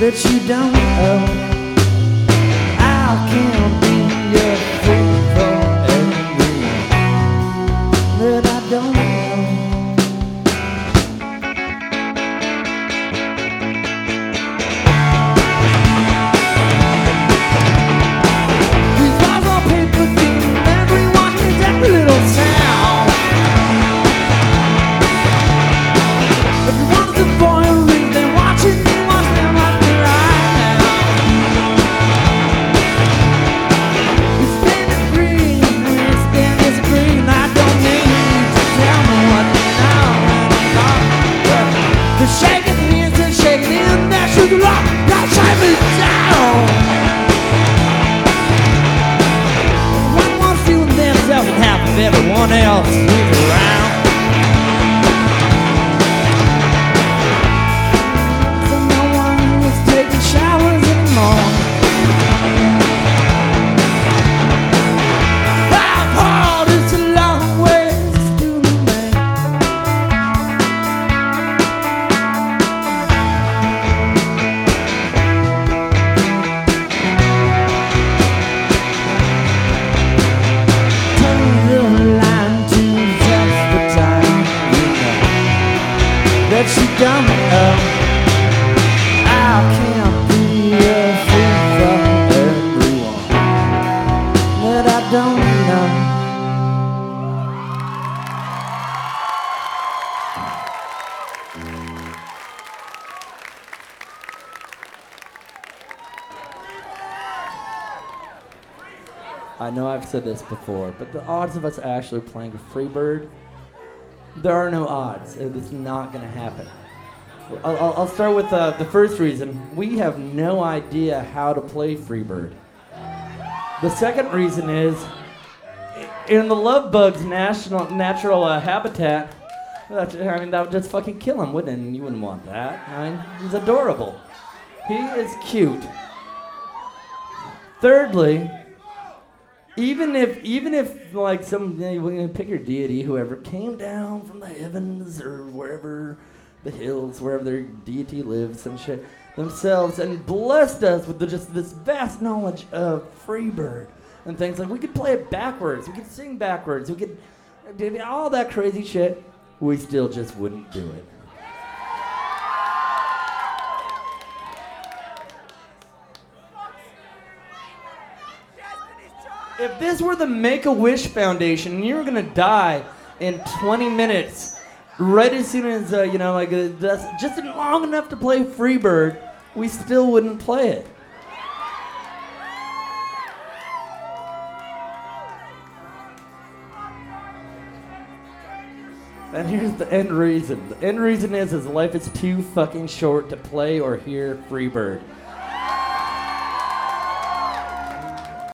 that you don't know. I can't be a fool for everyone that I don't know. These walls on paper give everyone that little sound. Everyone's a boy who reads, they're watching you, watch them like they're right now. We stand and breathe, we stand and disagree, and I don't need you to tell me what to know. They're shaking hands and shaking in, that should rock, that shake me down. One wants you and themselves and half of everyone else who's around. So no one is taking showers anymore. Life hard, it's a long ways to make. Turn the line to just the time you know that you don't know. I can't be a fool for everyone that I don't know. I know I've said this before, but the odds of us actually playing Freebird, there are no odds. It's not going to happen. I'll start with the first reason. We have no idea how to play Freebird. The second reason is, in the love bug's natural habitat, that would just fucking kill him, wouldn't it? You wouldn't want that. I mean, he's adorable. He is cute. Thirdly, even if like some, pick your deity, whoever came down from the heavens or wherever, the hills, wherever their deity lives and shit, themselves, and blessed us with just this vast knowledge of Freebird and things like, we could play it backwards, we could sing backwards, we could do all that crazy shit, we still just wouldn't do it. If this were the Make-A-Wish Foundation and you were gonna die in 20 minutes, right as soon as, just long enough to play Freebird, we still wouldn't play it. And here's the end reason. The end reason is life is too fucking short to play or hear Freebird.